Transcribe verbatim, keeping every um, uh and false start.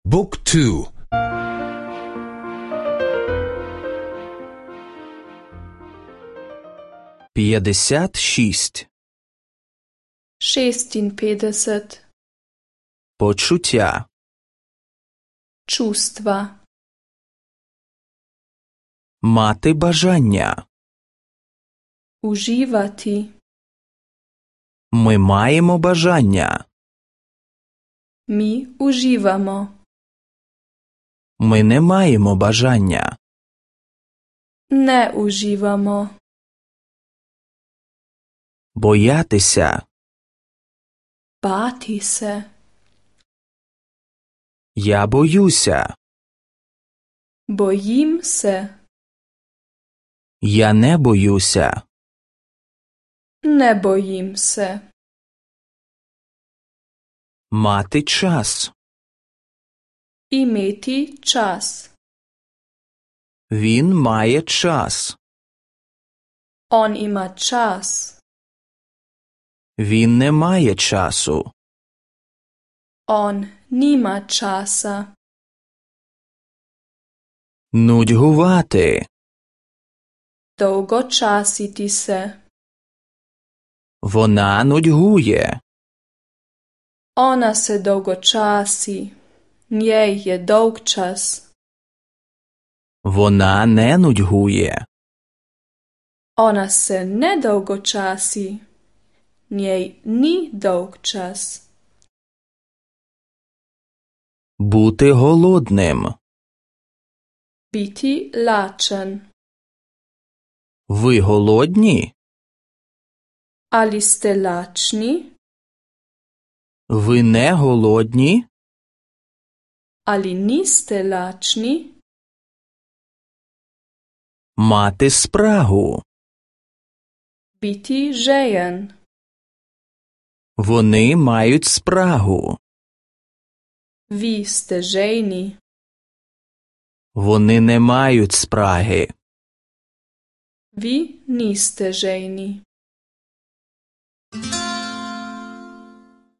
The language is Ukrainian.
บุ๊กทูп'ятдесят шість шестинпетдесет почуття чувства мати бажання. uživati Ми маємо бажання. mi uživamo Ми не маємо бажання. ne uživamo Боятися. bati se Я боюся. bojim se Я не боюся. ne bojim se Мати час. imeti čas Він має час. on ima čas Він не має часу. on nima časa Нудьгувати. dolgočasiti se Вона нудьгує. ona se dolgočasi njej je dolgčas Вона не нудьгує. ona se ne dolgočasi njej ni dolgčas Бути голодним. biti lačen Ви голодні? ali ste lačni Ви не голодні? ali niste lačni Мати спрагу. biti žejen Вони мають спрагу. vi ste žejni Вони не мають спраги. vi niste žejni